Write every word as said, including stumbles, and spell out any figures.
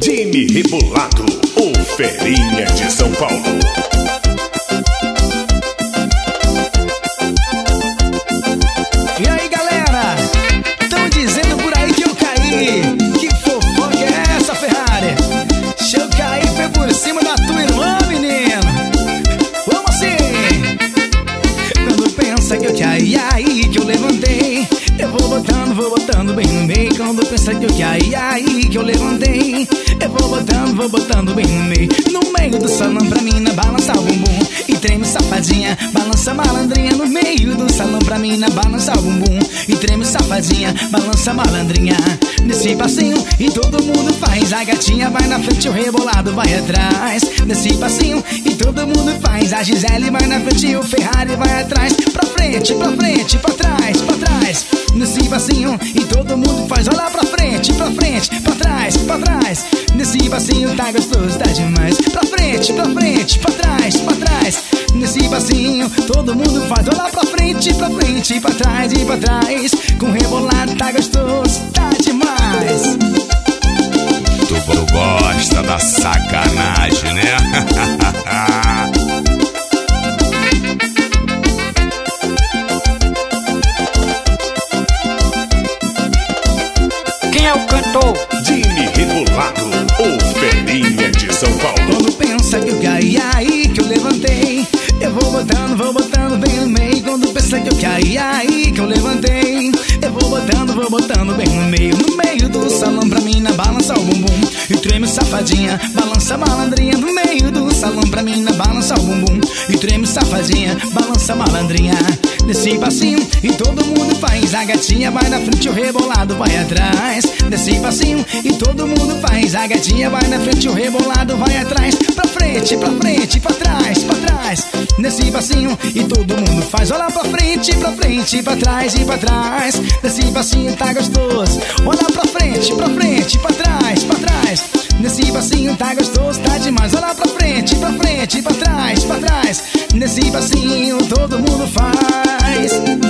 Jimmy Rebolado, o Ferinha de São Paulo. E aí galera, tão dizendo por aí que eu caí. Que fofoca é essa, Ferrari? Se eu caí foi por cima da tua irmã, menino. Vamos assim. Quando pensa que eu caí, aí que eu levantei. Eu vou botando, vou botando bem no meio. Quando pensa que eu caí, aí que eu levantei. Eu vou botando, vou botando bem no meio. No meio do salão pra mina balançar o bumbum. E treme safadinha, balança malandrinha. No meio do salão pra mina balançar o bumbum. E treme safadinha, balança malandrinha. Nesse passinho e todo mundo faz. A gatinha vai na frente, o rebolado vai atrás. Nesse passinho e todo mundo faz. A Gisele vai na frente e o Ferrari vai atrás. Pra frente, pra frente, pra trás, pra trás. Nesse passinho e todo mundo faz. Olha pra frente, pra frente, pra trás, pra trás. Nesse passinho tá gostoso, tá demais. Pra frente, pra frente, pra trás, pra trás. Nesse passinho todo mundo faz. Olha pra frente, pra frente, pra trás e pra trás. Com rebolado tá gostoso, tá demais. Tu, tu gosta da sacanagem, né? Quem é o cantor? Jimmy Rebolado, o Ferinha de São Paulo. Quando pensa que eu caí, aí que eu levantei. Eu vou botando, vou botando bem no meio. Quando pensa que eu caí, aí que eu levantei. Eu vou botando, vou botando bem no meio. No meio do salão pra mina balança o bumbum. E treme safadinha, balança malandrinha. No meio do salão pra mina balança o bumbum. E treme safadinha, balança malandrinha. Nesse passinho e todo mundo faz. A gatinha vai na frente, o rebolado vai atrás. Nesse passinho e todo mundo faz. A gatinha vai na frente, o rebolado vai atrás. Pra frente, pra frente, pra trás, pra trás. Nesse passinho e todo mundo faz. Olha pra frente, pra frente, pra trás e pra trás. Nesse passinho tá gostoso. Olha pra frente, pra frente, pra trás, pra trás. Nesse passinho tá gostoso, tá demais. Olha pra frente, pra frente, pra trás, pra trás. Nesse passinho todo mundo faz.